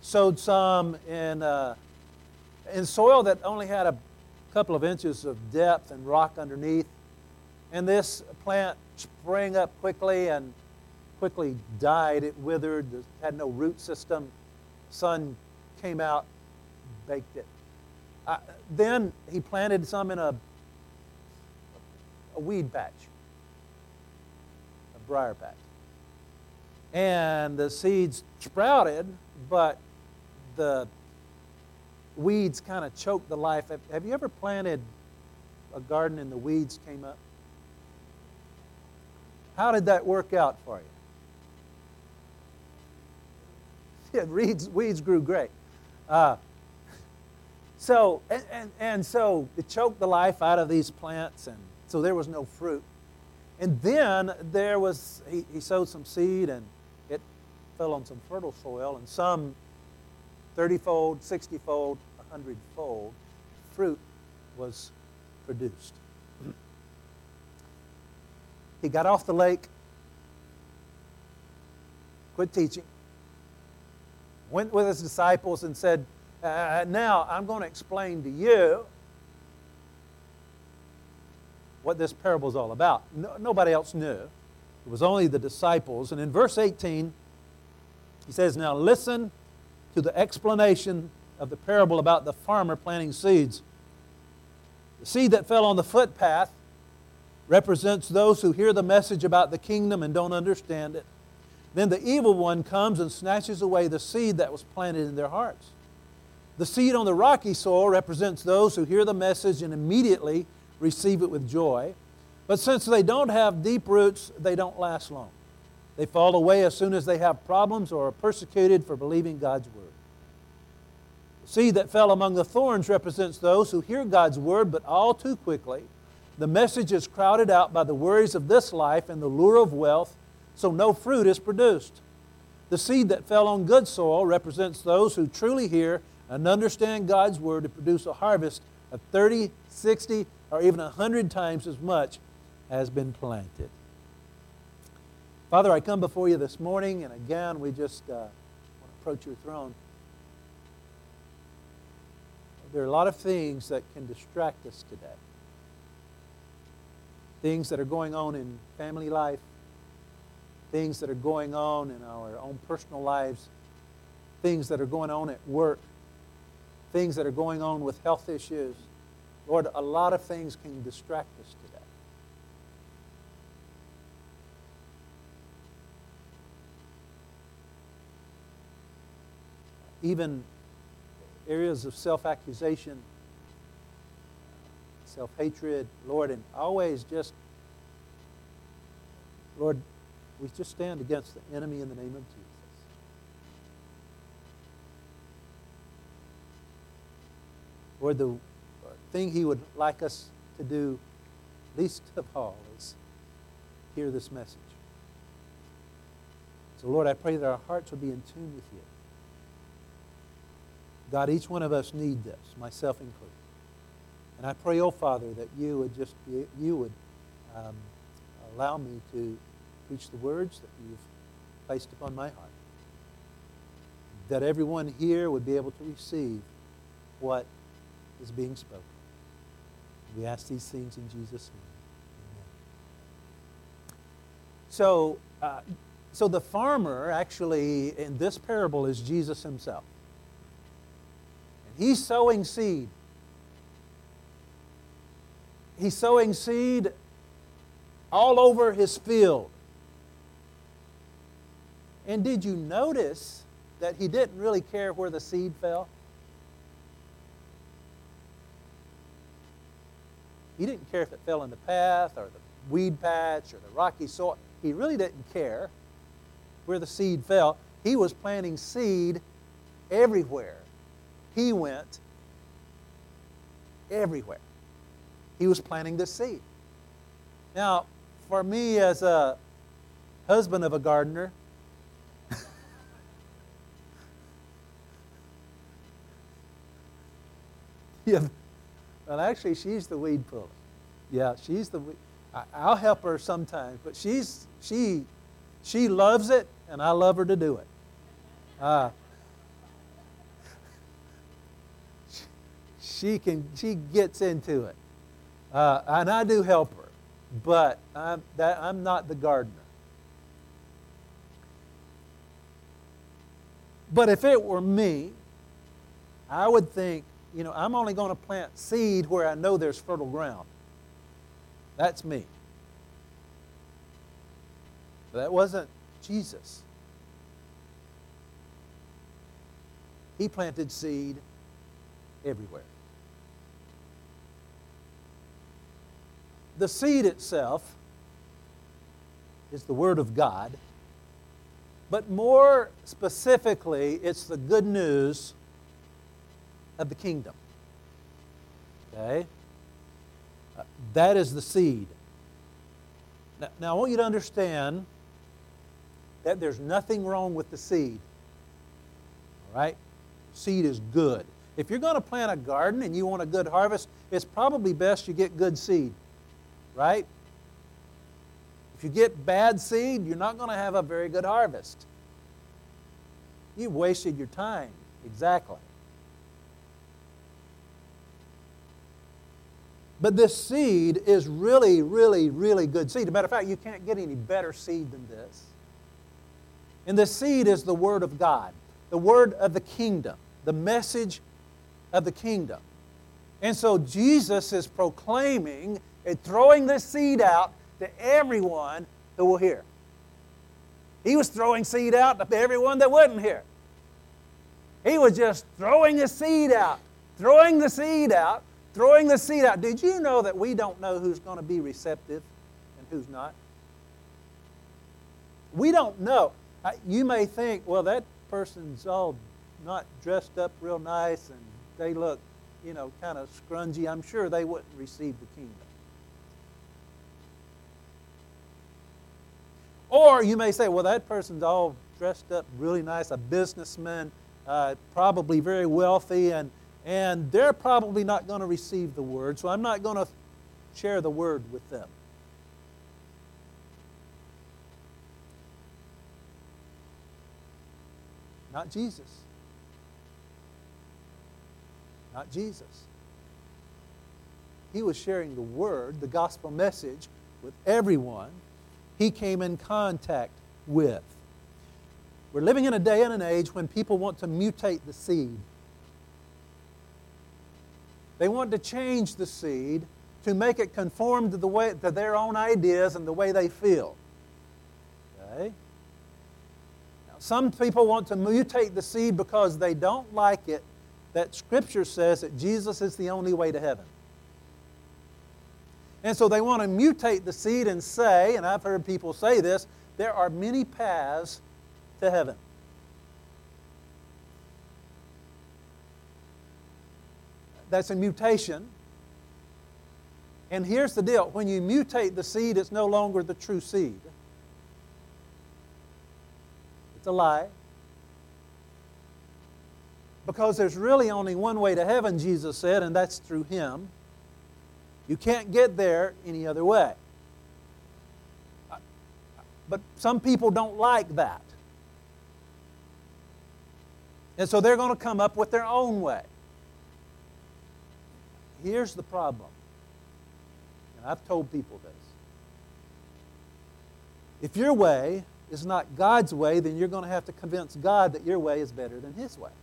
sowed some in soil that only had a couple of inches of depth and rock underneath. And this plant sprang up quickly and quickly died. It withered, it had no root system. Sun came out, baked it. Then he planted some in a weed patch, a briar patch. And the seeds sprouted, but the weeds kind of choked the life. Have you ever planted a garden and the weeds came up? How did that work out for you? Yeah, weeds grew great. So it choked the life out of these plants, and so there was no fruit. And then he sowed some seed, and it fell on some fertile soil, and some 30-fold, 60-fold, 100-fold fruit was produced. He got off the lake, quit teaching, went with his disciples and said, now I'm going to explain to you what this parable is all about. Nobody else knew. It was only the disciples. And in verse 18, he says, now listen to the explanation of the parable about the farmer planting seeds. The seed that fell on the footpath represents those who hear the message about the kingdom and don't understand it. Then the evil one comes and snatches away the seed that was planted in their hearts. The seed on the rocky soil represents those who hear the message and immediately receive it with joy. But since they don't have deep roots, they don't last long. They fall away as soon as they have problems or are persecuted for believing God's word. The seed that fell among the thorns represents those who hear God's word, but all too quickly the message is crowded out by the worries of this life and the lure of wealth, so no fruit is produced. The seed that fell on good soil represents those who truly hear and understand God's word to produce a harvest of 30, 60, or even 100 times as much has been planted. Father, I come before you this morning, and again, we just want to approach your throne. There are a lot of things that can distract us today. Things that are going on in family life, things that are going on in our own personal lives, things that are going on at work, things that are going on with health issues. Lord, a lot of things can distract us today. Even areas of self-accusation, self-hatred, Lord, and always just, Lord, we just stand against the enemy in the name of Jesus. Lord, the thing he would like us to do least of all is hear this message. So, Lord, I pray that our hearts will be in tune with you. God, each one of us need this, myself included. And I pray, oh Father, that you would allow me to preach the words that you've placed upon my heart. That everyone here would be able to receive what is being spoken. We ask these things in Jesus' name. Amen. So the farmer actually in this parable is Jesus himself. And he's sowing seed. He's sowing seed all over his field. And did you notice that he didn't really care where the seed fell? He didn't care if it fell in the path or the weed patch or the rocky soil. He really didn't care where the seed fell. He was planting seed everywhere. He went everywhere. He was planting the seed. Now, for me as a husband of a gardener, yeah, well, actually, she's the weed puller. Yeah, she's the weed. I'll help her sometimes, but she loves it, and I love her to do it. she gets into it. And I do help her, but I'm not the gardener. But if it were me, I would think, I'm only going to plant seed where I know there's fertile ground. That's me. But that wasn't Jesus. He planted seed everywhere. The seed itself is the Word of God, but more specifically, it's the good news of the kingdom. Okay? That is the seed. Now, I want you to understand that there's nothing wrong with the seed. All right? Seed is good. If you're going to plant a garden and you want a good harvest, it's probably best you get good seed. Right? If you get bad seed, you're not going to have a very good harvest. You've wasted your time. Exactly. But this seed is really, really, really good seed. As a matter of fact, you can't get any better seed than this. And this seed is the Word of God, the Word of the kingdom, the message of the kingdom. And so Jesus is proclaiming and throwing this seed out to everyone who will hear. He was throwing seed out to everyone that wouldn't hear. He was just throwing the seed out, throwing the seed out, throwing the seed out. Did you know that we don't know who's going to be receptive and who's not? We don't know. You may think, well, that person's all not dressed up real nice and they look, kind of scrungy. I'm sure they wouldn't receive the kingdom. Or you may say, well, that person's all dressed up really nice, a businessman, probably very wealthy, and they're probably not going to receive the word, so I'm not going to share the word with them. Not Jesus. Not Jesus. He was sharing the word, the gospel message, with everyone he came in contact with. We're living in a day and an age when people want to mutate the seed. They want to change the seed to make it conform to their own ideas and the way they feel. Okay? Now, some people want to mutate the seed because they don't like it that Scripture says that Jesus is the only way to heaven. And so they want to mutate the seed and say, and I've heard people say this, there are many paths to heaven. That's a mutation. And here's the deal. When you mutate the seed, it's no longer the true seed. It's a lie. Because there's really only one way to heaven, Jesus said, and that's through Him. You can't get there any other way. But some people don't like that. And so they're going to come up with their own way. Here's the problem. And I've told people this. If your way is not God's way, then you're going to have to convince God that your way is better than His way.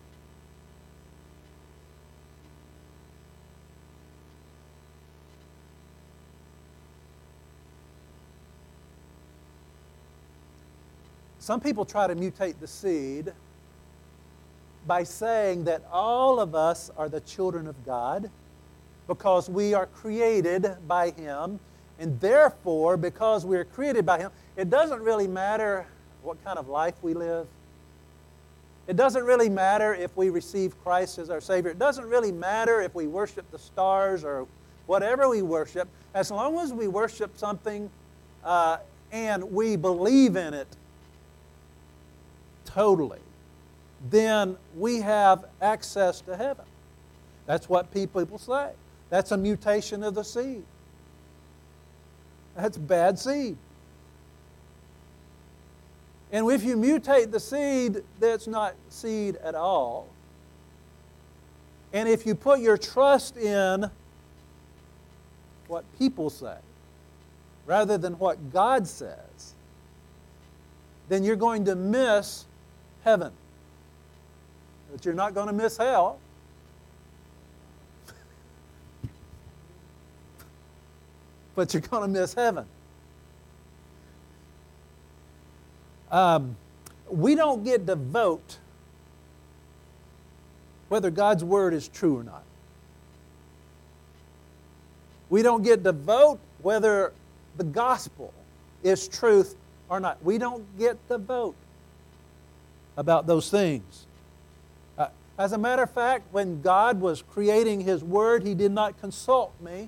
Some people try to mutate the seed by saying that all of us are the children of God because we are created by Him, and therefore, because we are created by Him, it doesn't really matter what kind of life we live. It doesn't really matter if we receive Christ as our Savior. It doesn't really matter if we worship the stars or whatever we worship. As long as we worship something and we believe in it totally, then we have access to heaven. That's what people say. That's a mutation of the seed. That's bad seed. And if you mutate the seed, that's not seed at all. And if you put your trust in what people say rather than what God says, then you're going to miss heaven. But you're not going to miss hell. But you're going to miss heaven. We don't get to vote whether God's Word is true or not. We don't get to vote whether the gospel is truth or not. We don't get to vote about those things. As a matter of fact, when God was creating His Word, He did not consult me.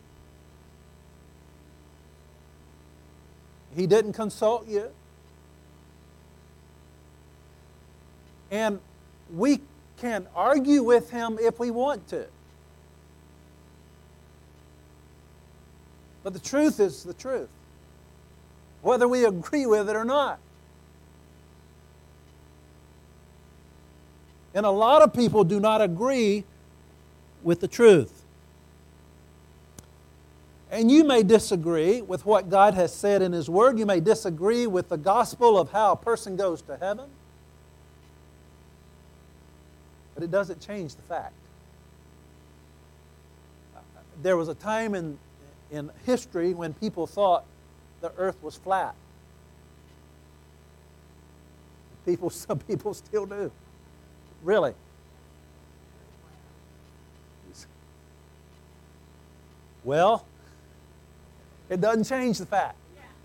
He didn't consult you. And we can argue with Him if we want to. But the truth is the truth, whether we agree with it or not. And a lot of people do not agree with the truth. And you may disagree with what God has said in His Word. You may disagree with the gospel of how a person goes to heaven. But it doesn't change the fact. There was a time in history when people thought the earth was flat. Some people still do. Really. Well, it doesn't change the fact.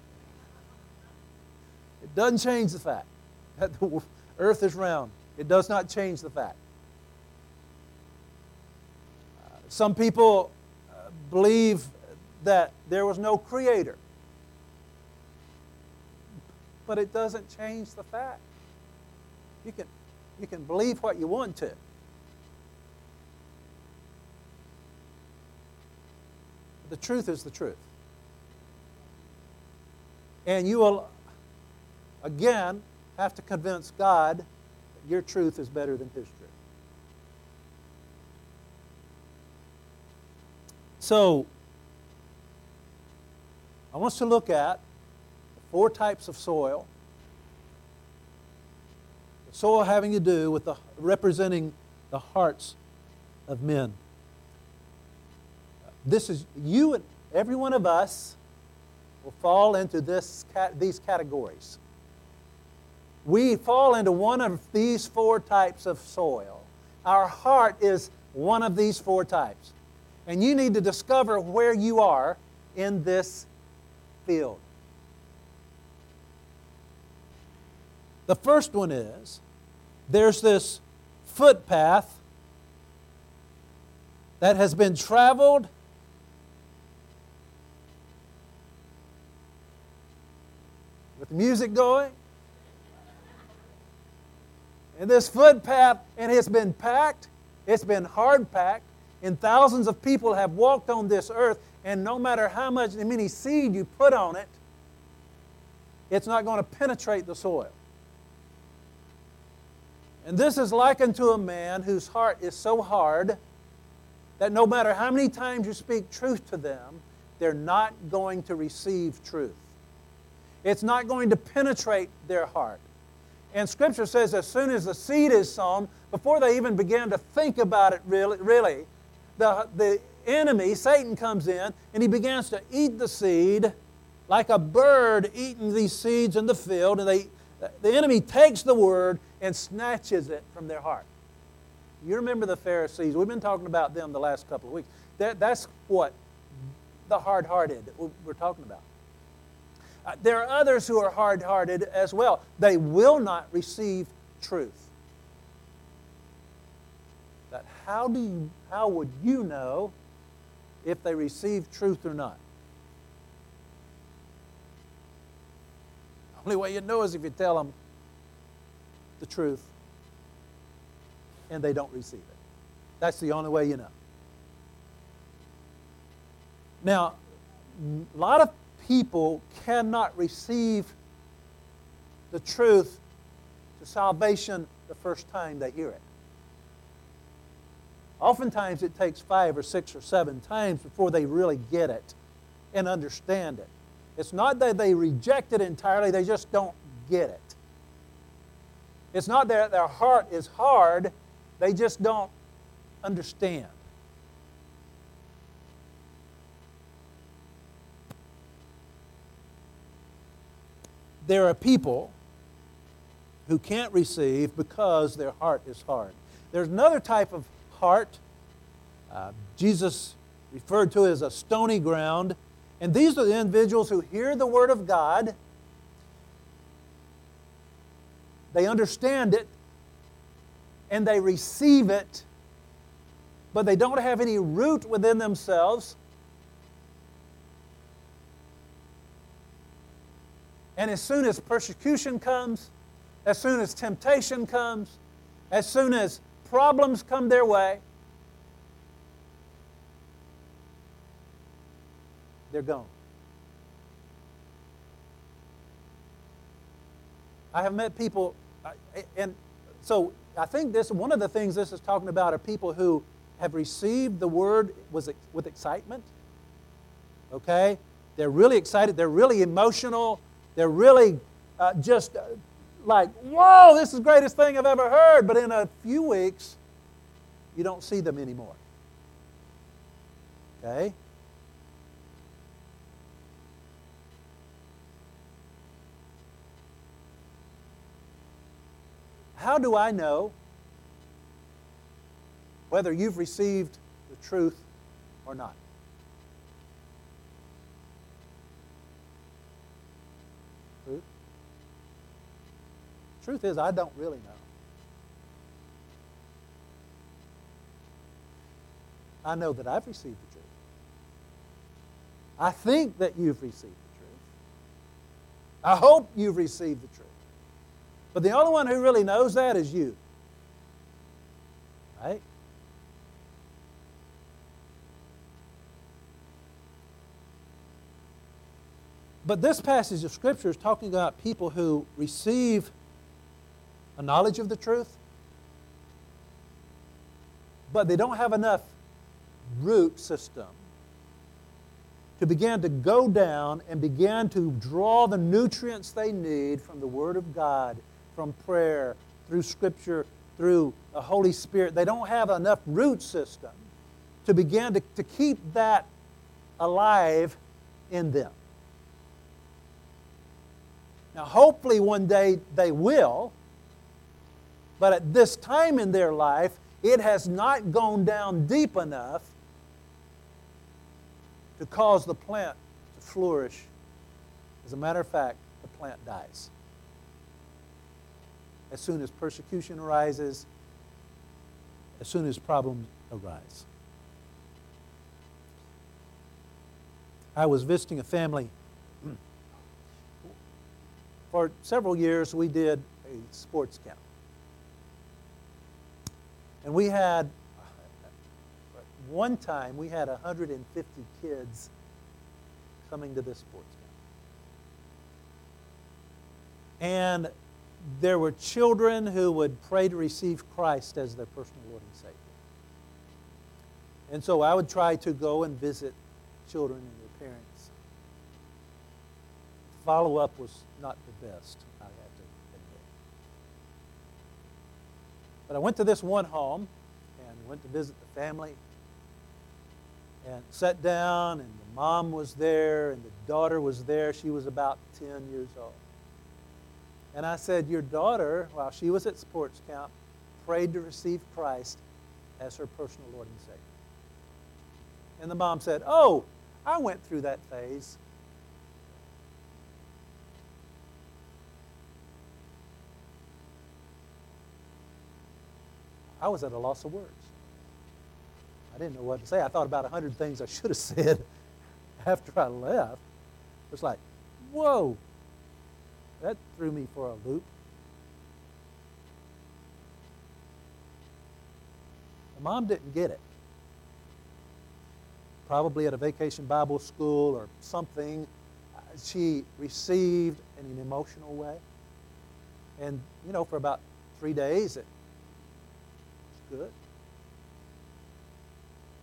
It doesn't change the fact that the earth is round. It does not change the fact. Some people believe that there was no creator. But it doesn't change the fact. You can believe what you want to. The truth is the truth. And you will, again, have to convince God that your truth is better than His truth. So, I want us to look at the 4 types of soil. The soil having to do with representing the hearts of men. This is you and every one of us will fall into these categories. We fall into one of these 4 types of soil. Our heart is one of these 4 types. And you need to discover where you are in this field. The first one is, there's this footpath that has been traveled with music going. And this footpath, and it's been packed, it's been hard packed, and thousands of people have walked on this earth, and no matter how many seed you put on it, it's not going to penetrate the soil. And this is likened to a man whose heart is so hard that no matter how many times you speak truth to them, they're not going to receive truth. It's not going to penetrate their heart. And Scripture says as soon as the seed is sown, before they even begin to think about it really, the enemy, Satan, comes in and he begins to eat the seed like a bird eating these seeds in the field. And the enemy takes the word and snatches it from their heart. You remember the Pharisees. We've been talking about them the last couple of weeks. That's what the hard-hearted that we're talking about. There are others who are hard-hearted as well. They will not receive truth. That how would you know if they receive truth or not? The only way you know is if you tell them the truth and they don't receive it. That's the only way you know. Now, a lot of people cannot receive the truth to salvation the first time they hear it. Oftentimes it takes 5 or 6 or 7 times before they really get it and understand it. It's not that they reject it entirely, they just don't get it. It's not that their heart is hard, they just don't understand. There are people who can't receive because their heart is hard. There's another type of heart Jesus referred to as a stony ground. And these are the individuals who hear the Word of God. They understand it and they receive it, but they don't have any root within themselves. And as soon as persecution comes, as soon as temptation comes, as soon as problems come their way, they're gone. I have met people, and so I think one of the things this is talking about are people who have received the Word with excitement. Okay? They're really excited. They're really emotional. They're really just like, whoa, this is the greatest thing I've ever heard. But in a few weeks, you don't see them anymore. Okay? How do I know whether you've received the truth or not? Truth? Truth is, I don't really know. I know that I've received the truth. I think that you've received the truth. I hope you've received the truth. But the only one who really knows that is you. Right? But this passage of Scripture is talking about people who receive a knowledge of the truth, but they don't have enough root system to begin to go down and begin to draw the nutrients they need from the Word of God, from prayer, through Scripture, through the Holy Spirit. They don't have enough root system to begin to keep that alive in them. Now, hopefully one day they will, but at this time in their life, it has not gone down deep enough to cause the plant to flourish. As a matter of fact, the plant dies. As soon as persecution arises, as soon as problems arise. I was visiting a family. For several years, we did a sports camp. And we had, one time, we had 150 kids coming to this sports camp. And there were children who would pray to receive Christ as their personal Lord and Savior. And so I would try to go and visit children and their parents. Follow-up was not the best, I have to admit. But I went to this one home and went to visit the family and sat down, and the mom was there and the daughter was there. She was about 10 years old. And I said, your daughter, while she was at sports camp, prayed to receive Christ as her personal Lord and Savior. And the mom said, oh, I went through that phase. I was at a loss of words. I didn't know what to say. I thought about 100 things I should have said after I left. It was like, whoa, that threw me for a loop. The mom didn't get it. Probably at a vacation Bible school or something, she received in an emotional way. And, for about 3 days, it was good.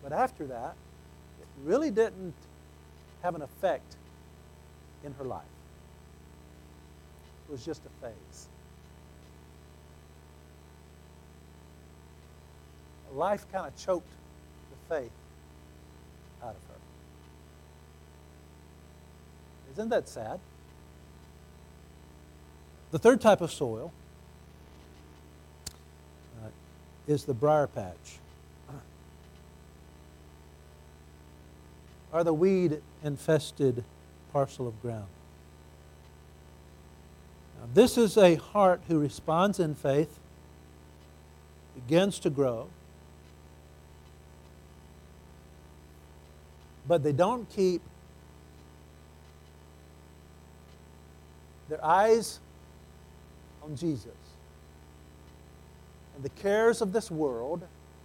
But after that, it really didn't have an effect in her life. It was just a phase. Life kind of choked the faith out of her. Isn't that sad? The third type of soil is the briar patch, or the weed-infested parcel of ground. Now, this is a heart who responds in faith, begins to grow, but they don't keep their eyes on Jesus. And the cares of this world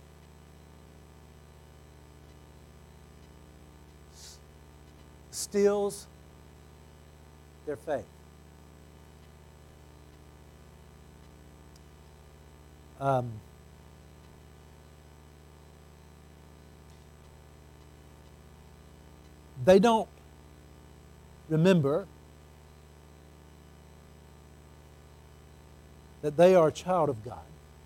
steals their faith. They don't remember that they are a child of God.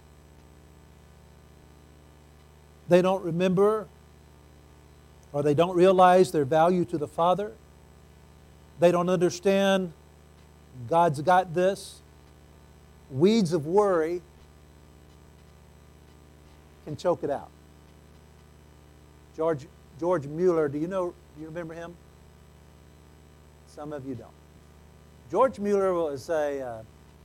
They don't remember, or they don't realize their value to the Father. They don't understand God's got this. Weeds of worry can choke it out. George Mueller, do you remember him? Some of you don't. George Mueller was a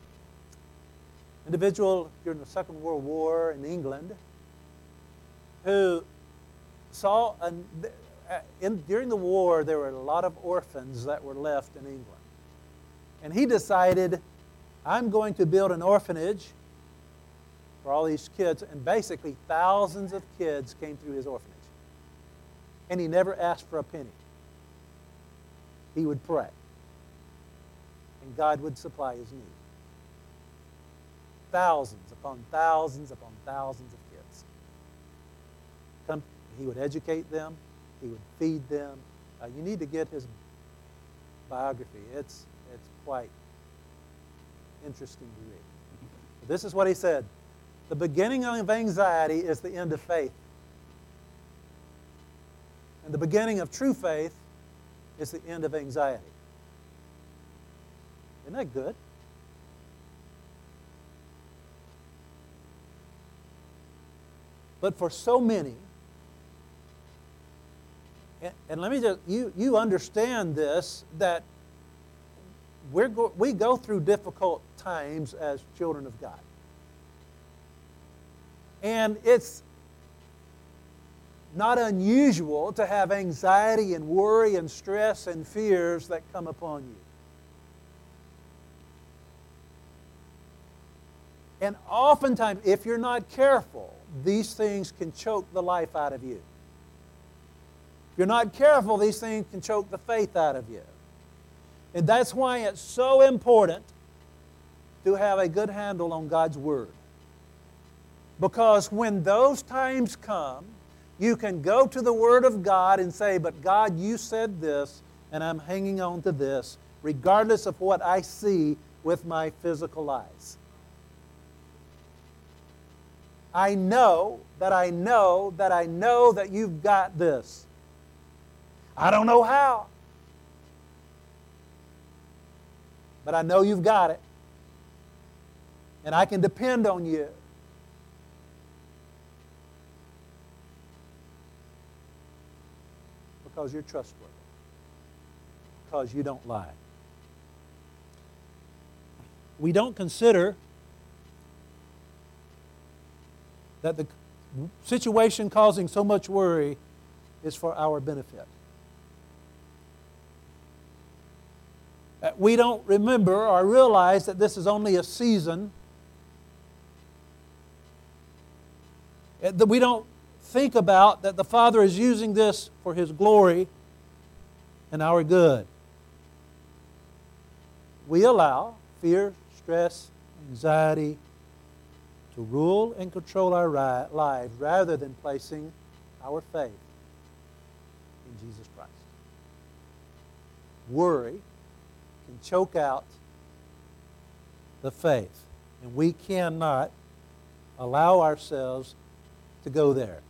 individual during the Second World War in England who saw, during the war, there were a lot of orphans that were left in England. And he decided, I'm going to build an orphanage for all these kids. And basically, thousands of kids came through his orphanage. And he never asked for a penny. He would pray. And God would supply his need. Thousands upon thousands upon thousands of kids. He would educate them. He would feed them. You need to get his biography. It's quite interesting to read. This is what he said. The beginning of anxiety is the end of faith. And the beginning of true faith is the end of anxiety. Isn't that good? But for so many, and let me just, you understand this, that we go through difficult times as children of God. And it's not unusual to have anxiety and worry and stress and fears that come upon you. And oftentimes, if you're not careful, these things can choke the life out of you. If you're not careful, these things can choke the faith out of you. And that's why it's so important to have a good handle on God's Word. Because when those times come, you can go to the Word of God and say, but God, you said this, and I'm hanging on to this, regardless of what I see with my physical eyes. I know that you've got this. I don't know how, but I know you've got it. And I can depend on you. Because you're trustworthy. Because you don't lie. We don't consider that the situation causing so much worry is for our benefit. We don't remember or realize that this is only a season. That we don't think about that the Father is using this for His glory and our good. We allow fear, stress, anxiety to rule and control our lives rather than placing our faith in Jesus Christ. Worry can choke out the faith, and we cannot allow ourselves to go there.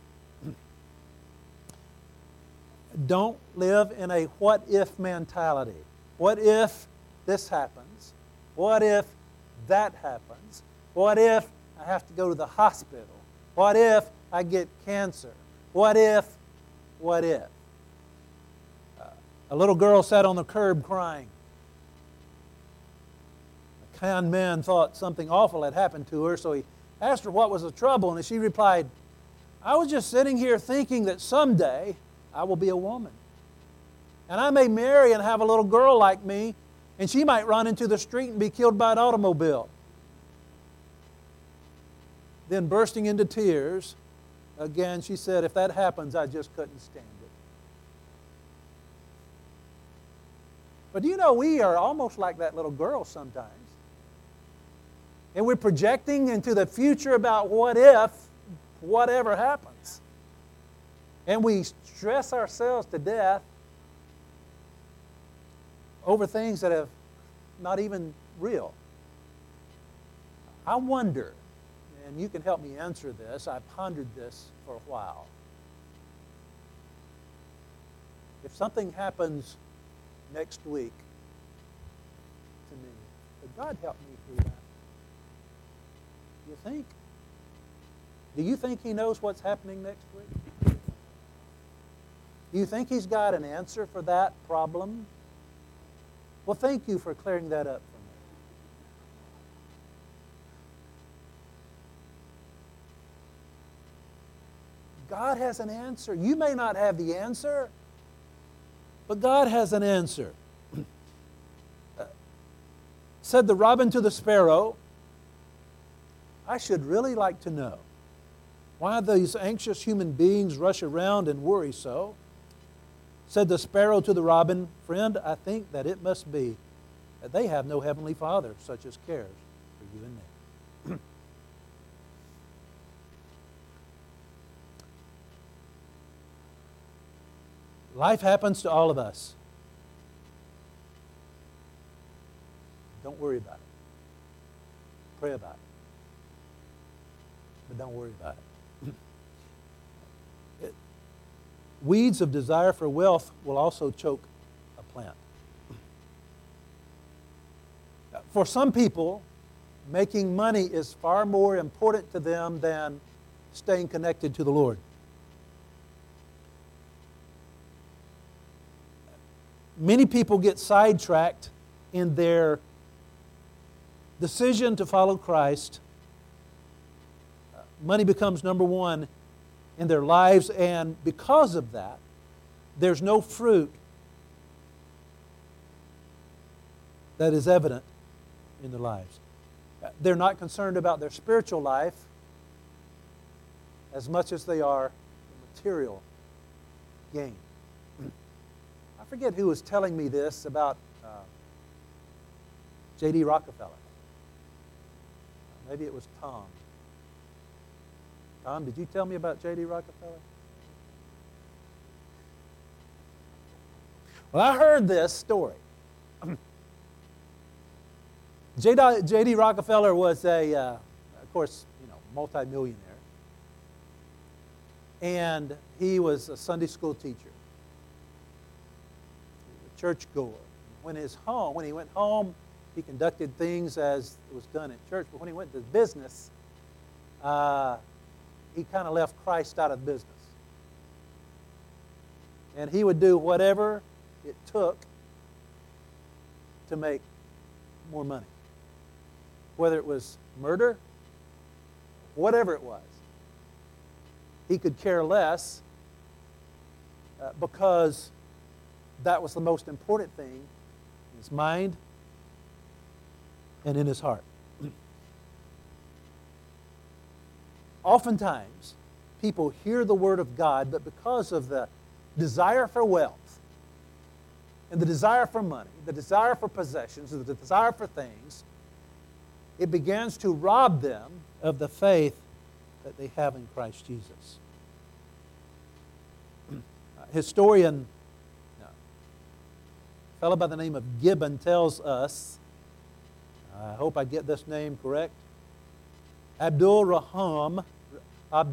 Don't live in a what-if mentality. What if this happens? What if that happens? What if I have to go to the hospital? What if I get cancer? What if? What if? A little girl sat on the curb crying. A kind man thought something awful had happened to her, so he asked her what was the trouble, and she replied, I was just sitting here thinking that someday I will be a woman. And I may marry and have a little girl like me, and she might run into the street and be killed by an automobile. Then bursting into tears, again she said, if that happens, I just couldn't stand it. But do you know, we are almost like that little girl sometimes. And we're projecting into the future about what if whatever happens. And we stress ourselves to death over things that have not even real. I wonder, and you can help me answer this, I've pondered this for a while. If something happens next week to me, would God help me through that? Do you think? Do you think He knows what's happening next week? Do you think He's got an answer for that problem? Well, thank you for clearing that up for me. God has an answer. You may not have the answer, but God has an answer. Said the robin to the sparrow, I should really like to know why these anxious human beings rush around and worry so. Said the sparrow to the robin, friend, I think that it must be that they have no heavenly Father such as cares for you and me. Life happens to all of us. Don't worry about it. Pray about it. But don't worry about it. Weeds of desire for wealth will also choke a plant. For some people, making money is far more important to them than staying connected to the Lord. Many people get sidetracked in their decision to follow Christ. Money becomes number one in their lives, and because of that, there's no fruit that is evident in their lives. They're not concerned about their spiritual life as much as they are the material gain. I forget who was telling me this about J.D. Rockefeller. Maybe it was Tom. Tom, did you tell me about J.D. Rockefeller? Well, I heard this story. J.D. Rockefeller was of course, multimillionaire. And he was a Sunday school teacher, a churchgoer. When he went home, he conducted things as it was done at church. But when he went to business, he kind of left Christ out of the business. And he would do whatever it took to make more money. Whether it was murder, whatever it was. He could care less because that was the most important thing in his mind and in his heart. Oftentimes, people hear the Word of God, but because of the desire for wealth and the desire for money, the desire for possessions, the desire for things, it begins to rob them of the faith that they have in Christ Jesus. historian, a fellow by the name of Gibbon, tells us, I hope I get this name correct, Abdul Rahman of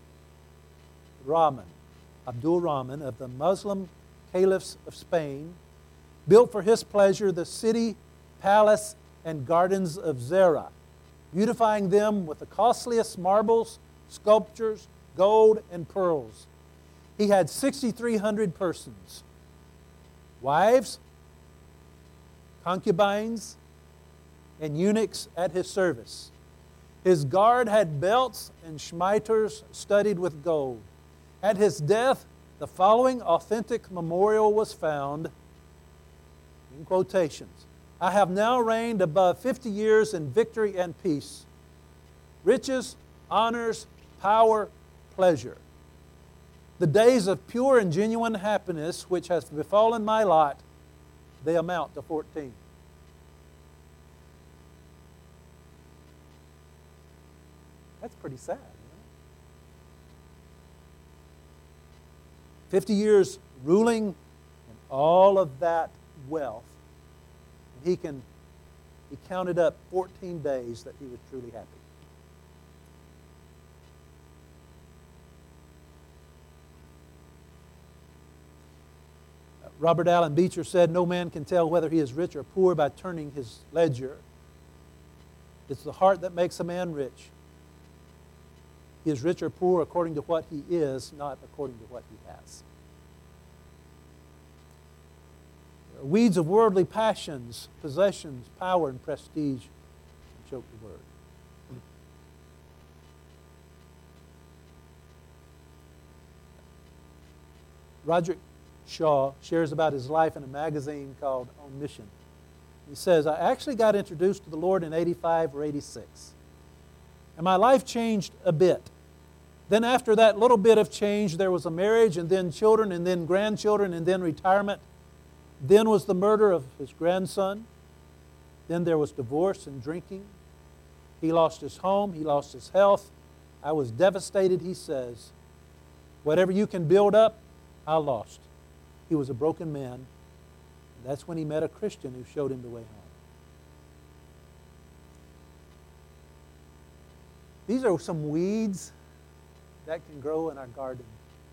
the Muslim caliphs of Spain, built for his pleasure the city, palace, and gardens of Zara, beautifying them with the costliest marbles, sculptures, gold, and pearls. He had 6,300 persons, wives, concubines, and eunuchs at his service. His guard had belts and schmitres studded with gold. At his death, the following authentic memorial was found, in quotations: "I have now reigned above 50 years in victory and peace, riches, honors, power, pleasure. The days of pure and genuine happiness which has befallen my lot, they amount to 14. That's pretty sad. 50 years ruling and all of that wealth. He counted up 14 days that he was truly happy. Robert Allen Beecher said, "No man can tell whether he is rich or poor by turning his ledger. It's the heart that makes a man rich. He is rich or poor according to what he is, not according to what he has." Weeds of worldly passions, possessions, power, and prestige choke the word. Roderick Shaw shares about his life in a magazine called On Mission. He says, "I actually got introduced to the Lord in 85 or 86. And my life changed a bit. Then after that little bit of change, there was a marriage, and then children, and then grandchildren, and then retirement. Then was the murder of his grandson. Then there was divorce and drinking. He lost his home. He lost his health. I was devastated," he says. "Whatever you can build up, I lost." He was a broken man. And that's when he met a Christian who showed him the way home. These are some weeds that can grow in our garden.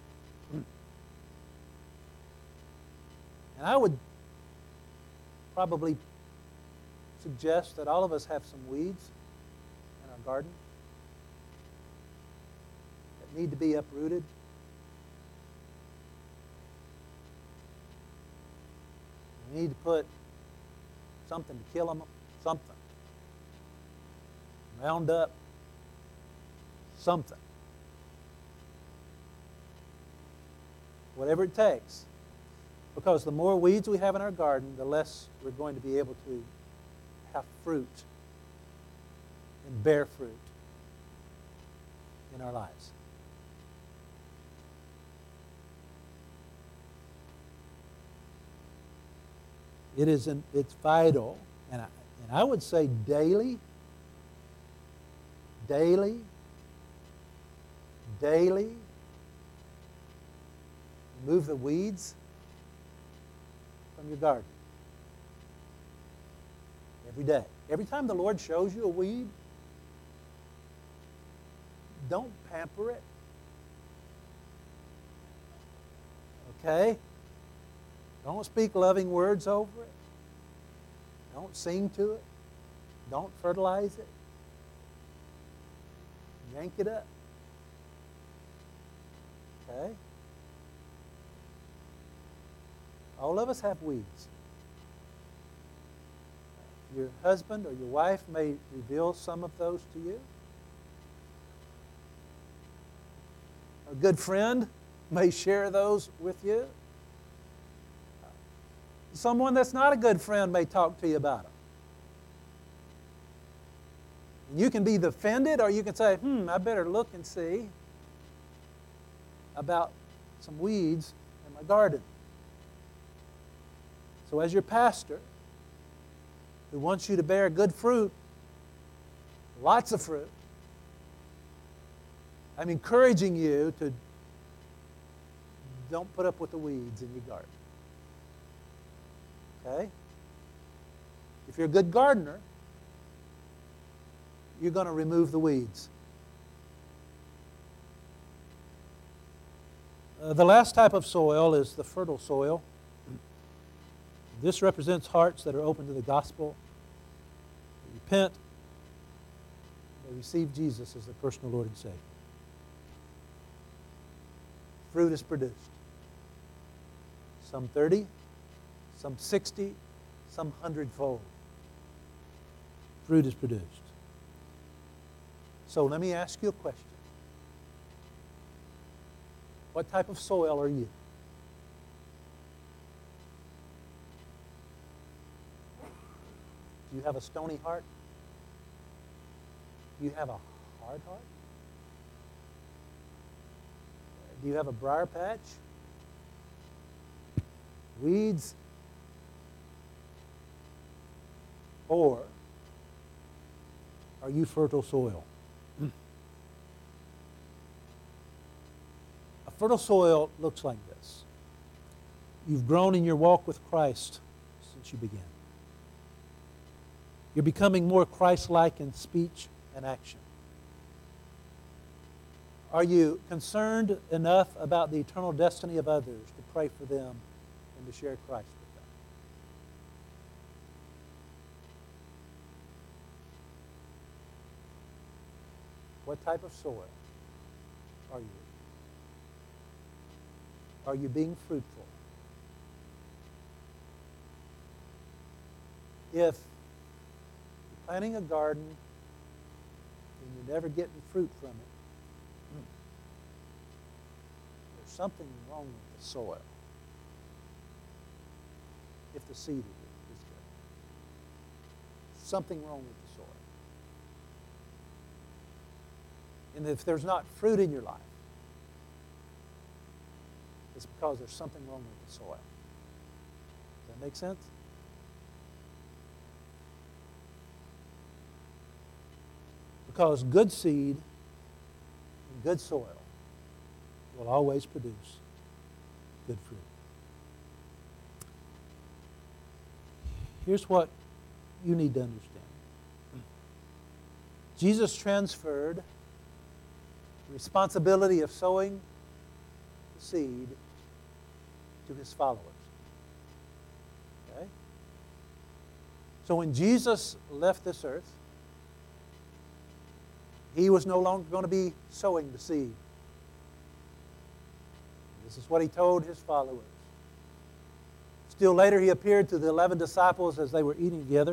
And I would probably suggest that all of us have some weeds in our garden that need to be uprooted. We need to put something to kill them, something. Round up something. Whatever it takes. Because the more weeds we have in our garden, the less we're going to be able to have fruit and bear fruit in our lives. It's vital, and I would say daily, remove the weeds from your garden. Every day. Every time the Lord shows you a weed, don't pamper it. Okay? Don't speak loving words over it. Don't sing to it. Don't fertilize it. Yank it up. Okay? All of us have weeds. Your husband or your wife may reveal some of those to you. A good friend may share those with you. Someone that's not a good friend may talk to you about them. And you can be offended, or you can say, I better look and see about some weeds in my garden. So as your pastor, who wants you to bear good fruit, lots of fruit, I'm encouraging you to don't put up with the weeds in your garden. Okay? If you're a good gardener, you're going to remove the weeds. The last type of soil is the fertile soil. This represents hearts that are open to the gospel. They repent. They receive Jesus as their personal Lord and Savior. Fruit is produced. Some 30, some 60, some 100-fold. Fruit is produced. So let me ask you a question. What type of soil are you? Do you have a stony heart? Do you have a hard heart? Do you have a briar patch? Weeds? Or are you fertile soil? A fertile soil looks like this. You've grown in your walk with Christ since you began. You're becoming more Christ-like in speech and action. Are you concerned enough about the eternal destiny of others to pray for them and to share Christ with them? What type of soil are you? Are you being fruitful? If you're planting a garden and you're never getting fruit from it, there's something wrong with the soil. If the seed is good. Something wrong with the soil. And if there's not fruit in your life, it's because there's something wrong with the soil. Does that make sense? Because good seed and good soil will always produce good fruit. Here's what you need to understand. Jesus transferred the responsibility of sowing the seed to his followers. Okay? So when Jesus left this earth, he was no longer going to be sowing the seed. This is what he told his followers. Still later, he appeared to the 11 disciples as they were eating together.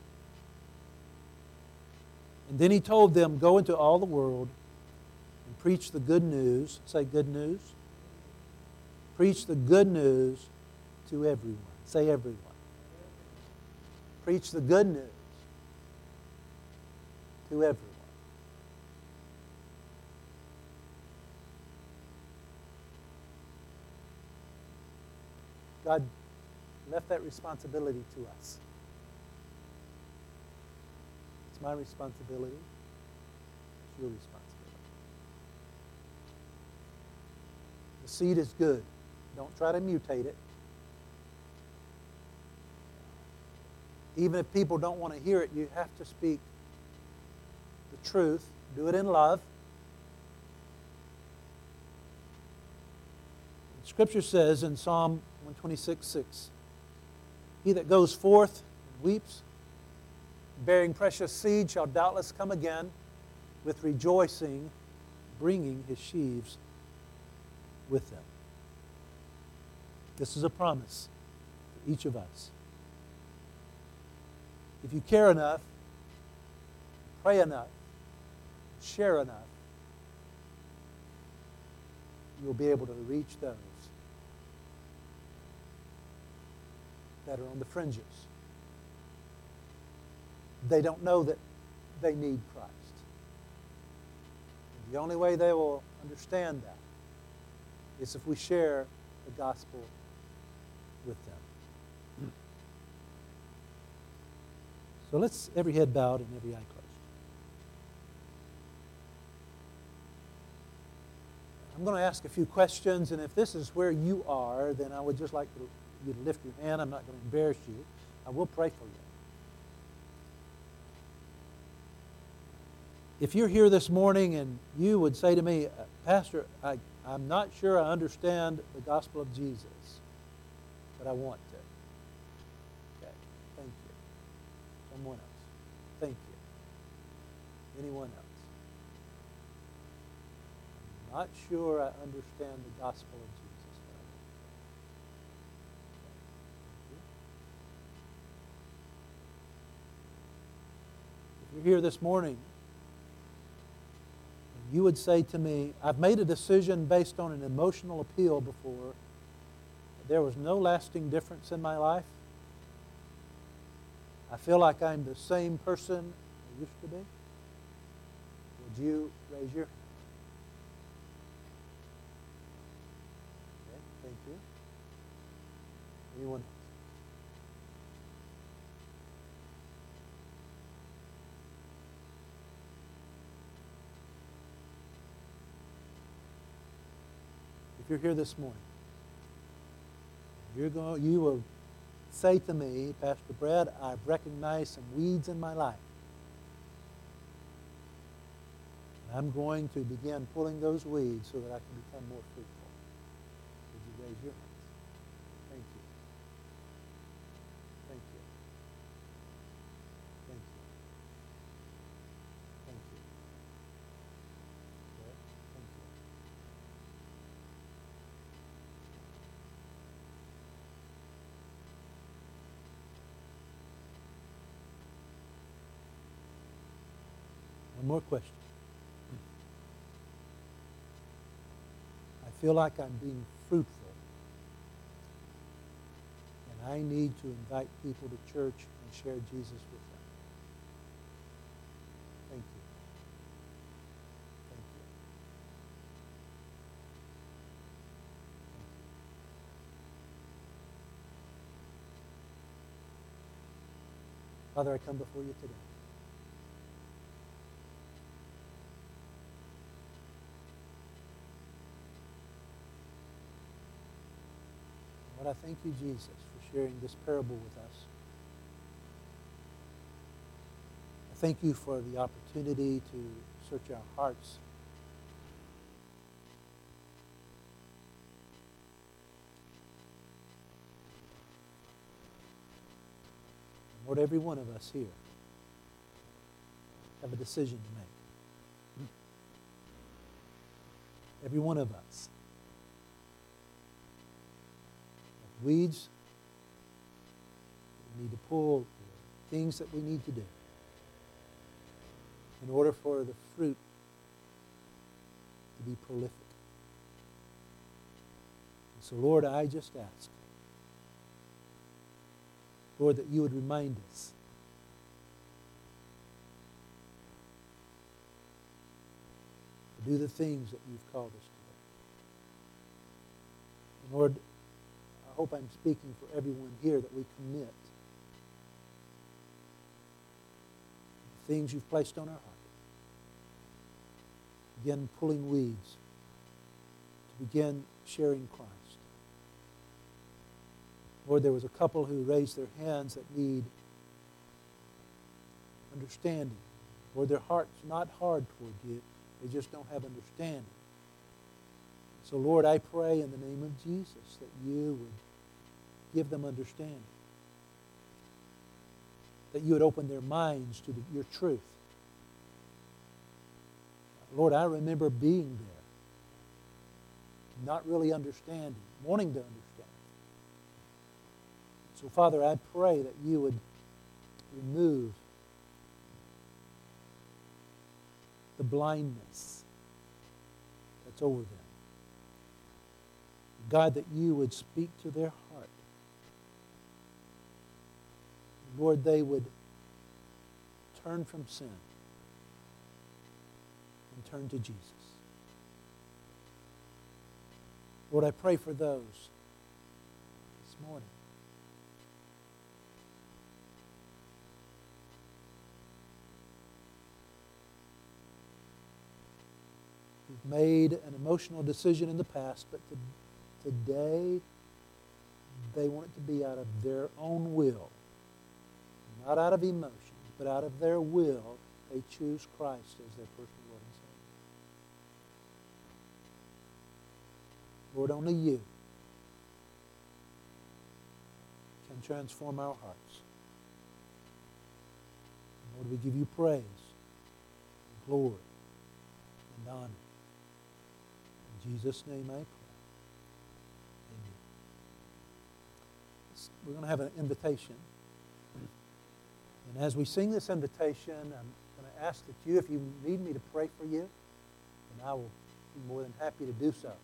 And then he told them, go into all the world and preach the good news. Say good news. Preach the good news to everyone. Say everyone. Preach the good news to everyone. God left that responsibility to us. It's my responsibility. It's your responsibility. The seed is good. Don't try to mutate it. Even if people don't want to hear it, you have to speak the truth. Do it in love. Scripture says in Psalm 126:6, he that goes forth and weeps, bearing precious seed, shall doubtless come again with rejoicing, bringing his sheaves with them. This is a promise for each of us. If you care enough, pray enough, share enough, you'll be able to reach those that are on the fringes. They don't know that they need Christ. And the only way they will understand that is if we share the gospel with them. So let's, every head bowed and every eye closed. I'm going to ask a few questions, and if this is where you are, then I would just like you to lift your hand. I'm not going to embarrass you. I will pray for you. If you're here this morning and you would say to me, Pastor, I'm not sure I understand the gospel of Jesus, but I want to. Okay, thank you. Someone else. Thank you. Anyone else? I'm not sure I understand the gospel of Jesus, but I want to. Okay, thank you. If you're here this morning, you would say to me, I've made a decision based on an emotional appeal before. There was no lasting difference in my life. I feel like I'm the same person I used to be. Would you raise your hand? Okay, thank you. Anyone else? If you're here this morning, you will say to me, Pastor Brad, I've recognized some weeds in my life. I'm going to begin pulling those weeds so that I can become more fruitful. Would you raise your hands? Thank you. Thank you. Thank you. Thank you. Okay. Thank you. One more question. I feel like I'm being fruitful, and I need to invite people to church and share Jesus with them. Thank you. Thank you. Thank you. Father, I come before you today. Lord, I thank you, Jesus, for sharing this parable with us. I thank you for the opportunity to search our hearts. Lord, every one of us here have a decision to make. Every one of us. Weeds that we need to pull, things that we need to do in order for the fruit to be prolific. And so, Lord, I just ask, Lord, that you would remind us to do the things that you've called us to do. And Lord, I hope I'm speaking for everyone here that we commit the things you've placed on our heart. Begin pulling weeds, to begin sharing Christ. Lord, there was a couple who raised their hands that need understanding. Lord, their heart's not hard toward you. They just don't have understanding. So, Lord, I pray in the name of Jesus that you would give them understanding. That you would open their minds to your truth. Lord, I remember being there, not really understanding, wanting to understand. So, Father, I pray that you would remove the blindness that's over them. God, that you would speak to their heart. Lord, they would turn from sin and turn to Jesus. Lord, I pray for those this morning who've made an emotional decision in the past, but today they want it to be out of their own will, not out of emotions, but out of their will. They choose Christ as their personal Lord and Savior. Lord, only you can transform our hearts. Lord, we give you praise, and glory, and honor. In Jesus' name I pray. Amen. We're going to have an invitation. And as we sing this invitation, I'm going to ask that you, if you need me to pray for you, then I will be more than happy to do so.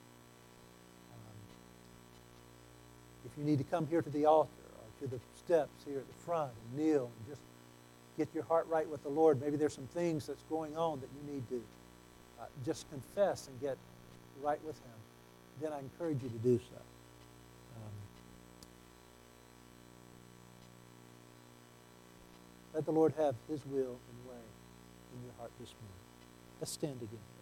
If you need to come here to the altar or to the steps here at the front and kneel and just get your heart right with the Lord, maybe there's some things that's going on that you need to just confess and get right with Him, then I encourage you to do so. Let the Lord have His will and way in your heart this morning. Let's stand again.